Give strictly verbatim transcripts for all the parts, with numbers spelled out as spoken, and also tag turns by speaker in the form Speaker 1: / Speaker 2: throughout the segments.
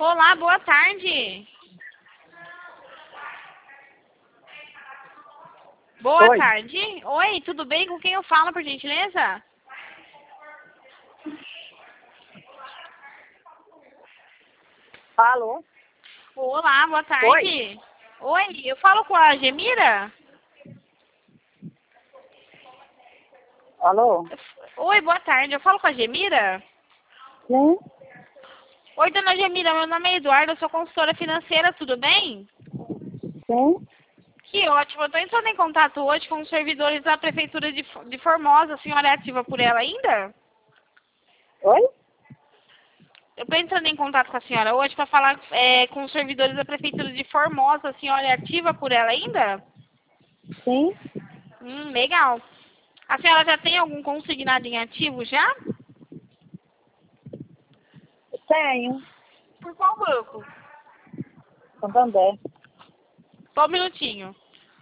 Speaker 1: Olá, boa tarde. Boa
Speaker 2: Oi.
Speaker 1: tarde. Oi, tudo bem? Com quem eu falo, por gentileza?
Speaker 2: Alô?
Speaker 1: Olá, boa tarde.
Speaker 2: Oi.
Speaker 1: Oi, eu falo com a Gemira?
Speaker 2: Alô?
Speaker 1: Oi, boa tarde. Eu falo com a Gemira?
Speaker 2: Sim?
Speaker 1: Oi, dona Gemira, meu nome é Eduardo, eu sou consultora financeira, tudo bem?
Speaker 2: Sim?
Speaker 1: Que ótimo. Eu estou entrando em contato hoje com os servidores da Prefeitura de, de Formosa. A senhora é ativa por ela ainda?
Speaker 2: Oi?
Speaker 1: Eu estou entrando em contato com a senhora hoje para falar é, com os servidores da Prefeitura de Formosa. A senhora é ativa por ela ainda?
Speaker 2: Sim?
Speaker 1: Hum, legal. A senhora já tem algum consignado em ativo já?
Speaker 2: Tenho.
Speaker 1: Por qual banco?
Speaker 2: Santander.
Speaker 1: Só um minutinho.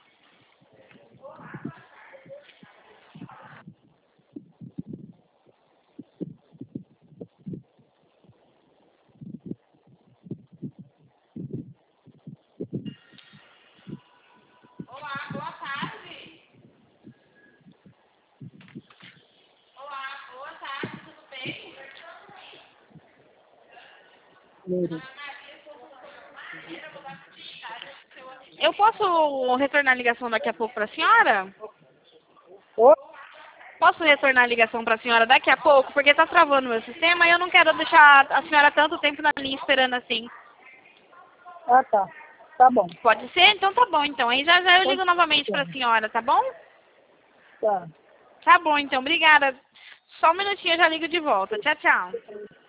Speaker 1: Olá, boa tarde. Olá, boa tarde, tudo bem?
Speaker 2: Miro.
Speaker 1: Eu posso retornar a ligação daqui a pouco para a senhora?
Speaker 2: Oi?
Speaker 1: Posso retornar a ligação para a senhora daqui a pouco? Porque está travando o meu sistema e eu não quero deixar a senhora tanto tempo na linha esperando assim.
Speaker 2: Ah, tá. Tá bom.
Speaker 1: Pode ser? Então tá bom, então. Aí já já eu ligo
Speaker 2: Pode
Speaker 1: novamente para a
Speaker 2: ser.
Speaker 1: senhora, tá bom?
Speaker 2: Tá.
Speaker 1: Tá bom, então. Obrigada. Só um minutinho eu já ligo de volta. Tchau, tchau.